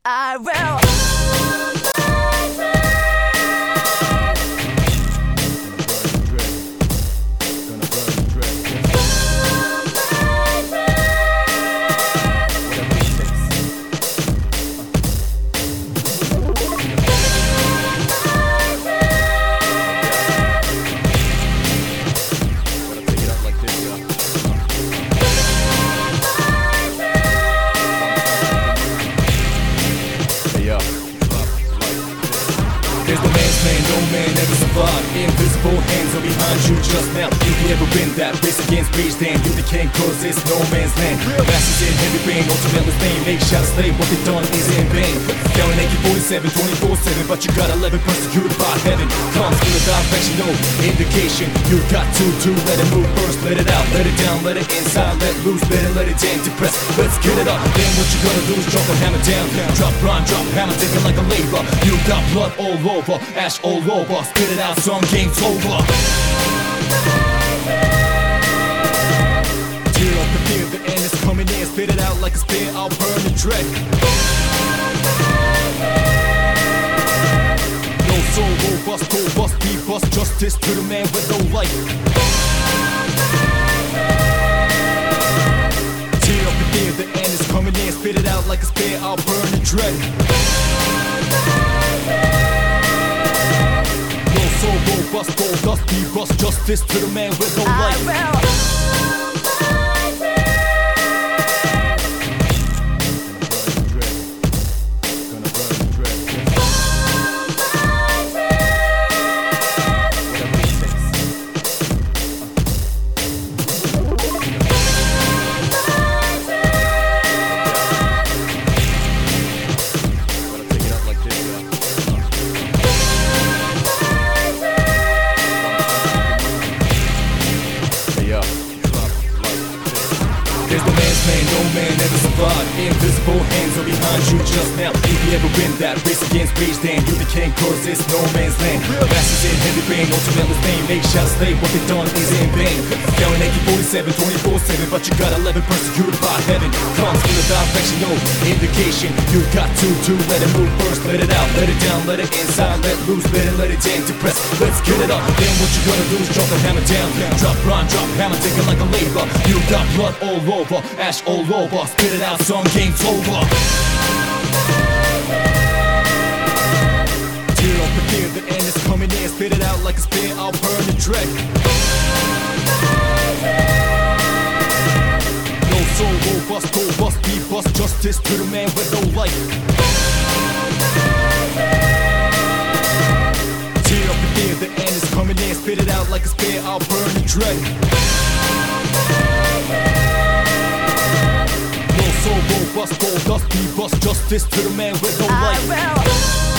I will. There's no man's man, no man ever survived. Invisible hands are behind you just now. If you ever been that race against rage, then you can't cause it's no man's land. Masters in heavy rain, ultimate fame. They shot a slave, what they done is in vain. Yelling AK-47, 24/7, but you got 11 persecuted by heaven. Comes from the direction, no indication. You got to let it move first, let it out, let it down, let it inside, let loose, better let it in, depress. Let's get it up. Then what you gotta do is drop the hammer down. Drop rhyme, drop hammer, take it like a labor. You got blood all over, ash all over, spit it out, some game's over. Tear up the fear, the end is coming in, spit it out like a spear, I'll burn the dread. No soul, robust, go bust, be bust, justice to the man with no light. Tear up the fear, the end is coming in, spit it out like a spear, I'll burn the dread. So robust, gold dust, be bust, justice to the man with no light. I will. There's no man's man, no man ever survived. Invisible hands are behind you just now. If you ever been that race against rage, then you can't cause it's no man's land. Masters in heavy rain, ultimate fame. They shot a slave, what they done is in vain. Yelling AK-47, 24/7, but you got 11 persecuted by heaven. Comes from the direction, no indication. You got to let it move first, let it out, let it down, let it inside, let loose, better let it in, depress. Let's get it up. Then what you gotta do is drop the hammer down. Drop rhyme, drop hammer, take it like a labor. You got blood all over, ash all over, spit it out, some game's over. Tear up the fear, the end is coming in, spit it out like a spear, I'll burn the dread. No soul, robust, go bust, be bust, justice to the man with no light. Tear up the fear, the end is coming in, spit it out like a spear, I'll burn the dread. No soul, robust, gold dust, be bust, justice to the man with no light. I will.